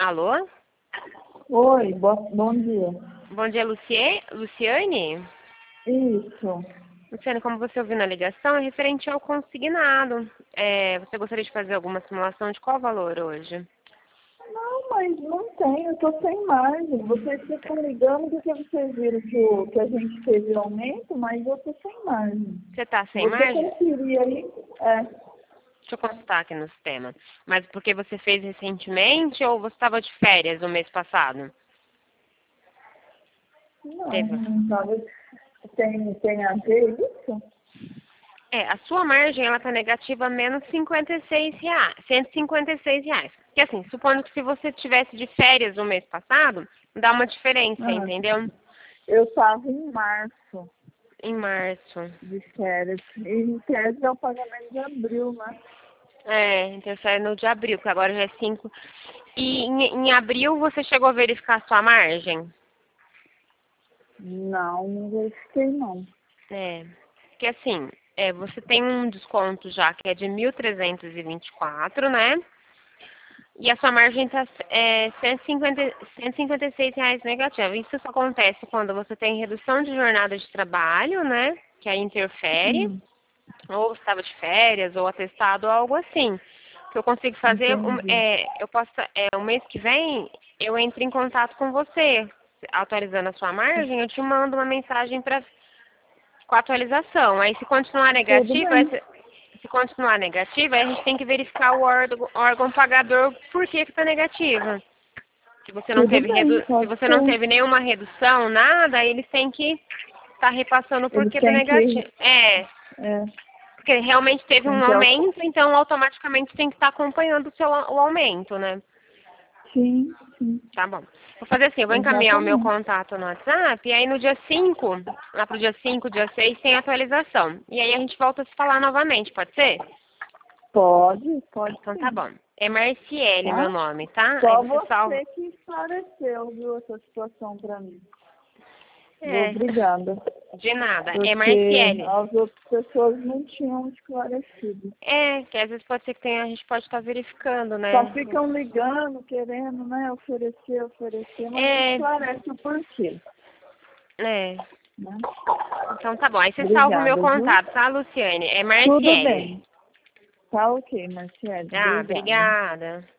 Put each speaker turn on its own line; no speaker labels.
Alô?
Oi, bom dia.
Bom dia, Luciane?
Isso.
Luciane, como você ouviu na ligação, é referente ao consignado. Você gostaria de fazer alguma simulação de qual valor hoje?
Não, mas não tenho, eu tô sem margem. Vocês ficam ligando porque vocês viram que a gente teve aumento, mas eu tô sem margem.
Você está sem
Você
margem?
conferir aí?
Deixa eu consultar aqui no sistema. Mas porque você fez recentemente ou você estava de férias no mês passado?
Não,
Teve.
não sabe. Tem a ver isso?
A sua margem ela está negativa menos R$ 156 reais. Porque assim, supondo que se você tivesse de férias no mês passado, dá uma diferença,
Ah,
entendeu?
eu tava em março
Em março.
de férias. E em férias é o pagamento de abril, né?
Então sai no de abril, que agora já é 5. E em abril você chegou a verificar a sua margem?
Não verifiquei não.
Porque assim, você tem um desconto já que é de 1.324, né? E a sua margem está R$ 156 negativa. Isso só acontece quando você tem redução de jornada de trabalho, né? Que aí interfere.
Hum,
Ou estava de férias, ou atestado, ou algo assim. O que eu consigo fazer,
entendi.
o mês que vem, eu entro em contato com você, atualizando a sua margem, eu te mando uma mensagem com a atualização. Aí se continuar
Tudo
negativa,
bem.
aí a gente tem que verificar o órgão pagador por que está negativa.
Tudo bem,
Se
pode
você não
ser.
teve nenhuma redução, nada, eles têm que estar repassando por
Eles
que está
têm
negativo.
que, é,
Porque realmente teve
tem
um
que,
aumento, então automaticamente tem que estar acompanhando o aumento, né?
sim, sim,
Tá bom. Vou fazer assim, eu vou encaminhar o meu
exatamente.
contato no WhatsApp, e aí no dia 5, lá pro dia 5, dia 6, tem atualização. E aí a gente volta a se falar novamente, pode ser?
Pode
Então tá
sim,
bom. É Marciele meu
tá?
nome, tá? Aí
Só
você salva.
você que esclareceu, viu, essa situação pra mim.
É,
Obrigada.
de nada. É
Porque
Marciele.
as outras pessoas não tinham esclarecido.
Que às vezes pode ser que a gente pode estar verificando,
Só
né?
ficam ligando, querendo, né, oferecer, mas não
É,
esclarece o porquê,
é.
né?
Então tá bom. Aí você salva o meu
Obrigada, viu?
contato, tá, Luciane? É
Tudo
Marciele.
bem. Tá ok, Marcelo.
Ah,
Obrigada.
obrigada.